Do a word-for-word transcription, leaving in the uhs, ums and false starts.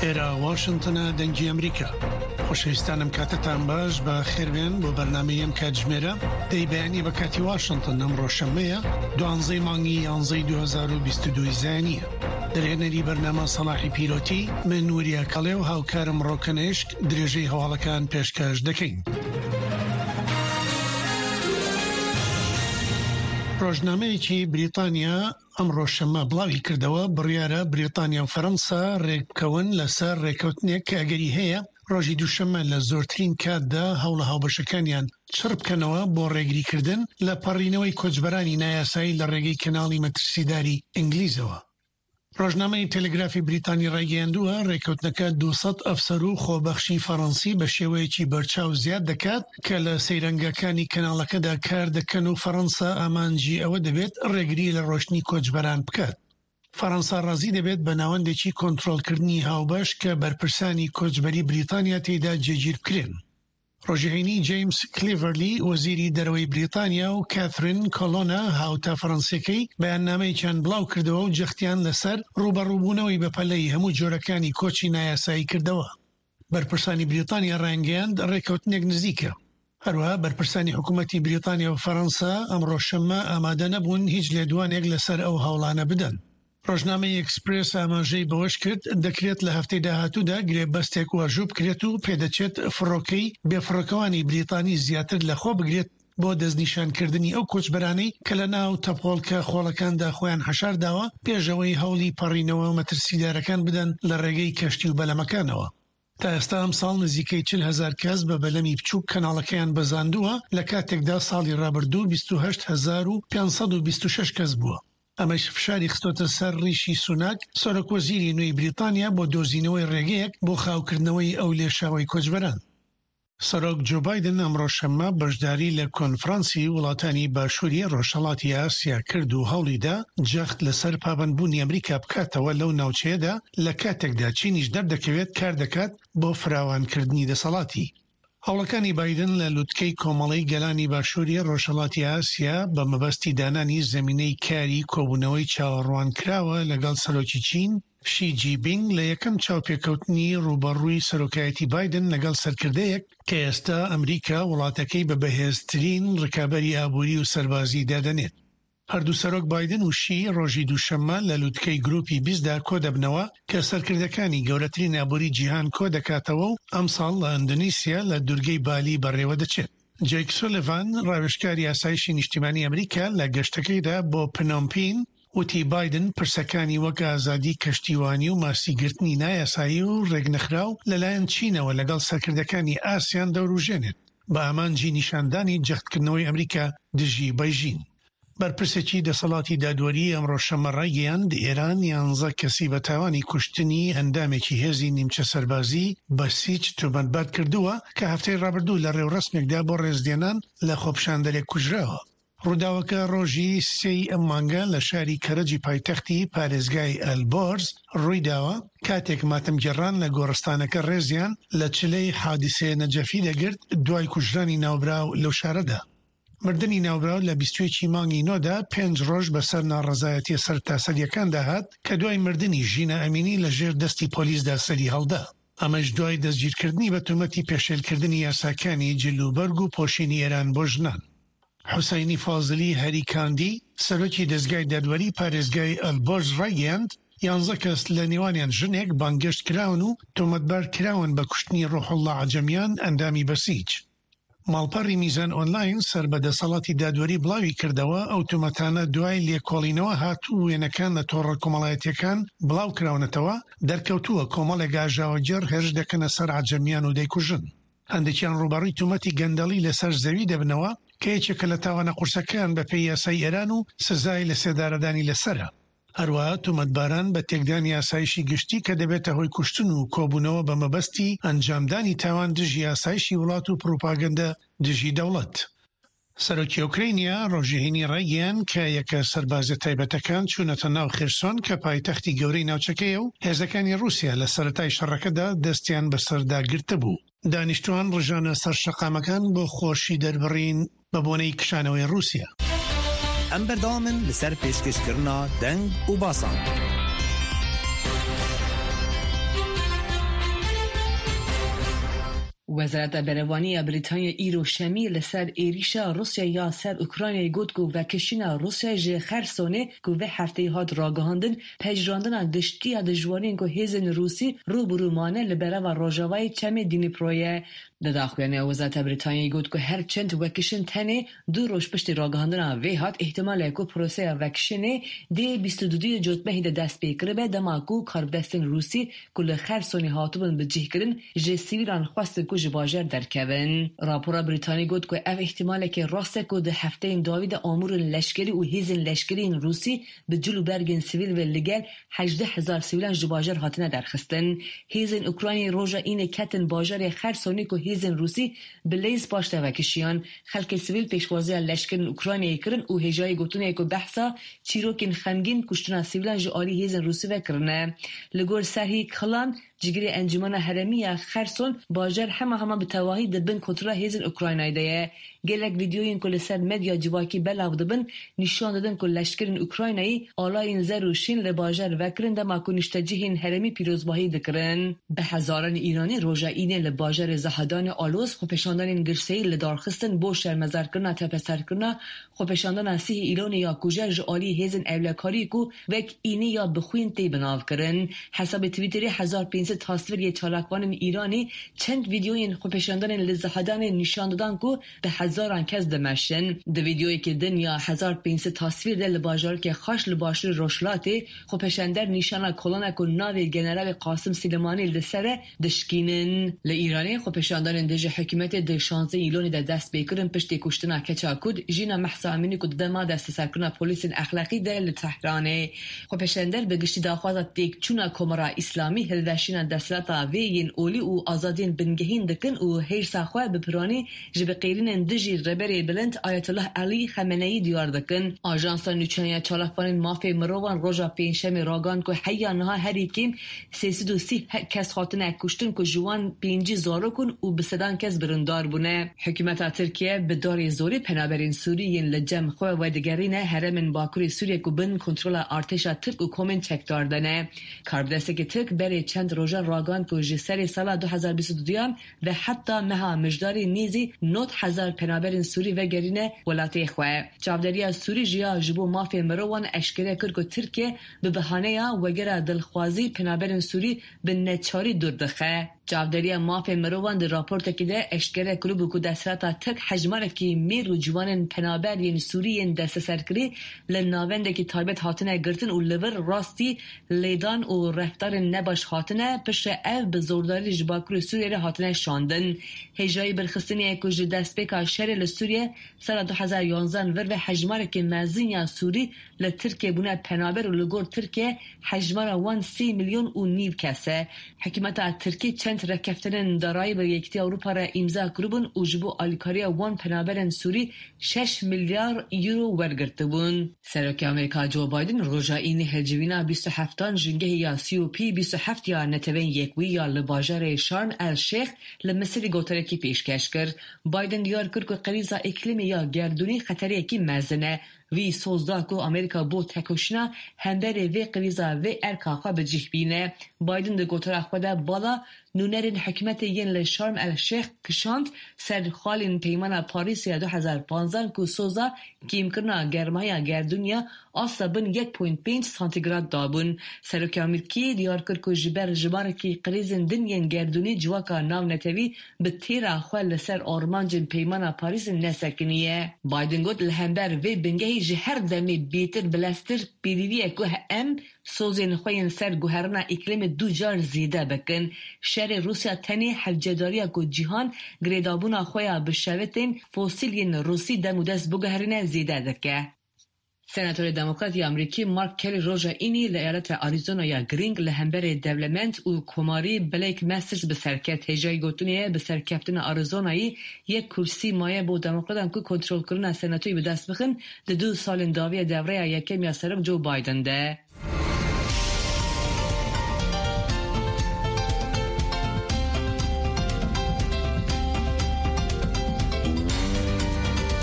ئێرە واشنتنە دەنگی ئەمریکا. خۆشەویستانم کاتتان باش بە خێربێن بۆ بەرنامەیەم کاتژمێرە دەی بەیانی بە کاتی واشنتن ئەمڕۆ شەمەیە دوانزەی مانگی یانزەی دوو هەزار و بیست و دوو زانیە. دەرهێنەری بەرنامە سەلاحی پیرۆتی من نوریە کەڵێ و هاوکارم ڕۆکەنێشک درێژەی هەواڵەکان پێشکەش دەکەین. ڕۆژنامەیەکی بریتانیا ئەمڕۆ شەمە بڵاوی کردەوە بڕیارە بریتانیا و فەرەنسا ڕێککەون لەسەر ڕێکەوتنێک کە ئەگەری هەیە ڕۆژی دووشەمە لە زۆرترین کاتدا هەوڵە هاوبەشەکانیان چڕ بکەنەوە بۆ ڕێگریکردن لە پەڕینەوەی کۆچبەرانی نایاسایی لە ڕێگەی کەناڵی مەترسیداری ئینگلیزەوە. ڕۆژنامەی تەلگرافی بریتانی ڕایگەیاندووە ڕێکەوتنەکە دووسەد ئەفسەر و خۆبەخشی فەڕەنسی بە شێوەیەکی بەرچاو زیاد دەکات کە لە سەیرەنگەکانی کەناڵەکەدا کار دەکەن و فەڕەنسا ئامانجی ئەوە دەبێت ڕێگری لە ڕۆشتنی کۆچبەران بکات. فەڕەنسا ڕازی دەبێت بە ناوەندێکی کۆنتڕۆڵکردنی هاوبەش کە بەرپرسانی کۆچبەری بریتانیا تێدا جێگیر بکرێن. ڕۆژهێنی جیمس کلیڤەرلی وەزیری دەرەوەی بریتانیا و کاترین کۆلۆنا هاوتا فەڕەنسیەکەی بەیاننامەیەکیان بڵاو کردەوە و جەختیان لەسەر ڕوبەڕووبوونەوەی بەپەلەی هەموو جۆرەکانی کۆچی نایاسایی کردەوە. بەرپرسانی بریتانیا ڕایانگەیاند ڕێکەوتنێک نزیکە. هەروەها بەرپرسانی حکوومەتی بریتانیا و فەڕەنسا ئەمڕۆ شەمە ئامادە نەبوون هیچ لێدوانێک لەسەر ئەو هەوڵانە بدەن. ڕۆژنامەی ئێکسپرێس ئاماژەی بەوەش کرد دەکرێت لە هەفتەی داهاتوودا گرێبەستێک واژوو بکرێت و پێدەچێت فڕۆکەی بێفڕۆکەوانی بریتانی زیاتر لەخۆ بگرێت بۆ دەستنیشانکردنی ئەو کۆچبەرانەی کە لە ناو تەپۆڵکە خۆڵەکاندا خۆیان حەشارداوە پێشەوەی هەوڵی پەڕینەوە و مەترسیدارەکان بدەن لە ڕێگەی کەشتی و بەلەمەکانەوە. تا ئێستا ئەم ساڵ نزیکەی چل هەزار کەس بە بەلەمی بچووک کەناڵەکەیان بەزاندووە لە کاتێکدا ساڵی ڕابردوو بیست و هەشت هەزار و پێنجسەد و بیست و شەش کەس بووە. ئەمەش فشاری خستۆتە سەر ڕیشی سوناک سەرۆکوەزیری نوێی بریتانیا بۆ دۆزینەوەی ڕێگەیەک بۆ خاوکردنەوەی ئەو لێشاوی کۆچبەران. سەرۆک جو بایدن ئەمڕۆ شەمە بەشداری لە کۆنفرانسی وڵاتانی باشووری ڕۆژهەڵاتی ئاسیا کرد و هەوڵیدا جەخت لەسەر پابەندبوونی ئەمریکا بکاتەوە لەو ناوچەیەدا لە کاتێکدا چینیش دەردەکەوێت کار دەکات بۆ فراوانکردنی دەسەڵاتی. هەوڵەکانی بایدن لە لووتکەی کۆمەڵەی گەلانی باشووری ڕۆژهەڵاتی ئاسیا بە مەبەستی دانانی زەمینەی کاری کۆبوونەوەی چاوەڕوان کراوە لەگەڵ سەرۆکی چین شی جینپینگ لە یەکەم چاوپێکەوتنی ڕوبەڕووی سەرۆکایەتی بایدن لەگەڵ سەرکردەیەک کە ئێستا ئەمریکا وڵاتەکەی بە بەهێزترین ڕکابەری ئابووری و سەربازی دادەنێت. هەردوو سەرۆک بایدن و شی ڕۆژی دووشەمە لە لووتکەی گروپی بیستدا کۆ دەبنەوە کە سەرکردەکانی گەورەترین ئابووری جیهان کۆ دەکاتەوە و ئەم ساڵ لە ئەندونیسیا لە دوورگەی بالی بەڕێوە دەچێت. جەیک سۆلیڤان ڕاوێژکاری ئاسایشی نیشتیمانی ئەمریکا لە گەشتەکەیدا بۆ پنۆمپین وتی بایدن پرسەکانی وەک ئازادی کەشتیوانی و ماسیگرتنی نایاسایی و ڕێگنەخراو لەلایەن چینەوە لەگەڵ سەرکردەکانی ئاسیان دەوروژێنێت بە ئامانجی نیشاندانی جەختکردنەوەی ئەمریکا دژی بەیژین. بەرپرسێکی دەسەڵاتی دادوەری ئەمڕۆ شەمە ڕایگەیاند ئێران یانزە کەسی بە تاوانی کوشتنی هەندامێکی هێزی نیمچە سەربازی بە سیچ تومەتبات کردووە کە هەفتەی ڕابردوو لە ڕێوڕسمێکدا بۆ ڕێزدێنان لە خۆپشاندەرێک کوژراوە. ڕووداوەکە ڕۆژی سێی ئەم مانگە لە شاری کەرەجی پایتەختی پارێزگای ئەلبۆرز ڕوویداوە کاتێک ماتمگەڕان لە گۆڕستانەکە ڕێزیان لە چلەی حادیسەیە نەجەفی دەگرت دوای کوژرانی ناوبراو لەو شارەدا. مردنی ناوبراو لە بیستوێکی مانگی نۆدا پێنج ڕۆژ بەسەر ناڕەزایەتی سەرتاسەریەکان داهات کە دوای مردنی ژینە ئەمینی لە ژێر دەستی پۆلیسدا سەری هەڵدا. ئەمەش دوای دەستگیرکردنی بە تومەتی پێشێلکردنی یاساکانی جلوبەرگ و پۆشینی ئێران بۆ ژنان. حوسەینی فازلی هەریکاندی سەرۆکی دەستگای دادوەری پارێزگای ئەلبۆرز ڕایگەیاند یانزە کەس لە نێوانیان ژنێک بانگەشت کراون و تۆمەتبار کراون بە کوشتنی ڕۆحوڵڵا عەجەمیان ئەندامی بەسیج. ماڵپەڕی میزان ئۆنلاین سەر بە دەسەڵاتی دادوەری بڵاوی کردەوە ئەو تومەتانە دوای لێکۆڵینەوە هاتوو وێنەکان لە تۆڕە کۆمەڵایەتیەکان بڵاو کراونەتەوە دەرکەوتووە کۆمەڵێک ئاژاوەجێر هێرش دەکەنە سەر عەجەمیان و دەیکوژن. هەندێکیان ڕوبەڕووی تومەتی گەندەڵی لەسەر زەوی دەبنەوە کە یەکێکە لە تاوانە قورسەکان بە پێی یاسای ئێران و سزای لە سێدارەدانی لەسەرە. هەروەها تومەتباران بە تێکدانی یاسایشی گشتی کە دەبێتە هۆی کوشتن و کۆبوونەوە بە مەبەستی ئەنجامدانی تاوان دژی یاسایشی وڵات و پروپاگەندە دژی دەوڵەت. سەرۆکی ئوکرینیا ڕۆژهێنی ڕایگەیان کە یەکە سەربازە تایبەتەکان چوونەتە ناو خێرسۆن کە پایتەختی گەورەی ناوچەکەیە و هێزەکانی رووسیا لە سەرەتای شەڕەکەدا دەستیان بەسەردا گرتە بوو. دانیشتوان ڕژانە سەر شەقامەکان بۆ خۆشی دەربڕین بە بۆنەی کشانەوەی رووسیا. ئەم بەردەوامن لەسەر پێشکەشکردنا دەنگ و باسان. وزارت بروانی بریتانیا ایرو شمی لسر ایریشا روسیا یا سر اوکراینای گوت کو وکشینا روسیا ج خرسونه کو به هفته هات راگهاندن پجراندن دشتی دجوانین کو هیزن روسی رو برومانه لبره و روجاوای چم دینیپرویه داخل وزارت بریتانیا گوت که هر چند وکشن تنه دو روز پشت راگهاندن وی هات احتمال کو پروسه وکشنه دی بیست و دو جوتمه ده دست بکره به دماکو کاربدستن روسی کل خرسونی هاتوبن به جه کردن ج سیویلان خواست کو جواجر درکبن راپورا بریتانیا گوت که اف احتمال که راست کو ده هفته این داوید امور لشکری و هیزن لشکری روسی به جلو برگن سیویل و لگل هجده هزار سیویلان جواجر هاتنه درخستن هیزن اوکراینی روزا این کتن باجر خرسونی کو هیزن روسی بلیز پاشته وکشیان خلک سیویل پیشوازی لشکر اوکراینی کردن و هجای گوتونه کو بحثا چیروکین خنگین کشتن سیویلان جاری هیزن روسی وکرنه لگور سرهی کلان جگری انجمن هرمی خرسون باجر همه همه به تواهی دبن کنترل هیزن اوکراینای ده گلک ویدیوین کل سر مدیا جواکی بلاو دبن نشان دادن کل لشکرین اوکراینایی آلاین زروشین لباجر وکرن دما کنشتجهین هرمی پیروزباهی دکرن به هزاران ایرانی روژا اینه لباجر زهدان آلوز خوپشاندن گرسهی لدارخستن بو شرمزار کرنا تپسر کرنا خوپشاندن سیه ایران یا کوجر جالی هیزن اولکاری کو وک اینی یا بخوین تی بناو کرن حساب توییتری هزار و پانصد تصویر چالاکوان ایرانی چند ویدیوین خوپشاندن لزهدان نشان دادن کو به هزاران کس دمشن د ویدیویی که دنیا هزار و پانصد تصویر دل باجار که خاش لباشر روشلاتی خوپشاندر نشانه کلونه کو ناوی جنرال قاسم سلیمانی لسره دشکینن ل ایرانی خوپشاندن دژ حکومت د شانزده ایلون د دست بکرن پشت کشتن کچاکود جینا محسا امینی کو دما دست سرکنا پلیس اخلاقی دل تهران خوپشاندر به گشت داخواز تک چونا کمرا اسلامی هلوشین دسلتا وین اولی و آزادین بنگهین دکن و هیر ساخواه بپرانی جب قیرین دجی ربری بلند آیت الله علی خمینی دیار دکن آژانس نوچنیا چالاکوان مافی مروان روژا پینشم راگان که حیانها هری کم سیصد و سی کس خاطن کشتن که جوان پینجی زارو کن و بسدان کس برندار بونه حکومت ترکیه به داری زوری پنابرین سوریین لجم خواه و دگرین هرمن باکوری سوریه که بن کنترل ارتش ترک و کومن چک داردنه کاربدسته که ترک بری چند روژا راگان که جسر سال دو هزار و بیست و دو و حتی مها مجداری نیزی نوت هزار پنابرین سوری و گرینه ولاتی خواه چاودری سوری جیا جبو مافی مروان اشکره کرد که ترکیه به بهانه یا وگره دلخوازی پنابرین سوری به نچاری دردخه چاودری مافی مروان در راپورت که ده اشکره کلوب که دستراتا تک حجماره که میر و جوان پنابر ین سوری ین دست سرکری لناونده که تایبت هاتنه گرتن و لور راستی لیدان و رفتار نباش هاتنه پشت او به زورداری جباکر سوریه هاتنه شاندن هجای برخستنی اکوش دست بکا شر لسوریه سال دو هزار و یازده ور و حجماره که مزین یا سوری لترکیه بونه پنابر و لگور ترکیه حجماره وان سی میلیون و نیو کسه حکومت ترکیه چند رکفتن دارایی به یکتی اروپا را امضا کردن و جبو آلیکاری وان پنابرن سوری شش میلیارد یورو ورگرته بون سرک امریکا جو بایدن روژا این هجوینا بیست و هفتان جنگه یا سی او پی بیست و هفت یا نتوین یکوی یا لباجر شارم الشیخ لمصر گوترکی پیشکش کرد بایدن دیار کرد که قریزا اقلیمی یا گردونی خطری که مزنه وی سوزده که امریکا بو تکوشنا هندر وی قریزا وی ارکاقا به جیح بینه بایدن ده گوتر خدا بالا نونرین حکمت ین لشارم الشیخ کشاند سر خالین پیمان پاریس دو هزار و پانزده که سوزا کیم کرنا گرمای گردونیا آسا بن یک و پنج سانتیگراد دابون سرک امریکی دیار کرد که جبر جبار که قریزن دنین گردونی جواکا ناو نتوی به تیرا خواه لسر آرمانجن پیمان پاریس نسکنیه بایدن گود لهمبر وی بنگهی جهر دمی بیتر بلستر بیدیویه که ام سوزین خوین سر گوهرنا اقلیم دو جار زیده بکن شهر روسیا تنی حجداریا که جهان گریدابونا خویا بشوتین فوسیلین روسی دمودست بگوهرنه زیده دکه سناتور دموکراتی امریکی مارک کلی روژا اینی لایالت آریزونا یا گرینگ لهمبر دیولپمنت و کماری بلیک مسترز به سرکت هجای گوتونیه به سرکفتن آریزونایی یک کرسی مایه با دموکراتان که کنترل کرن سناتوی به دست بخن ده دو سال داوی دوره یکم یا سرم جو بایدن ده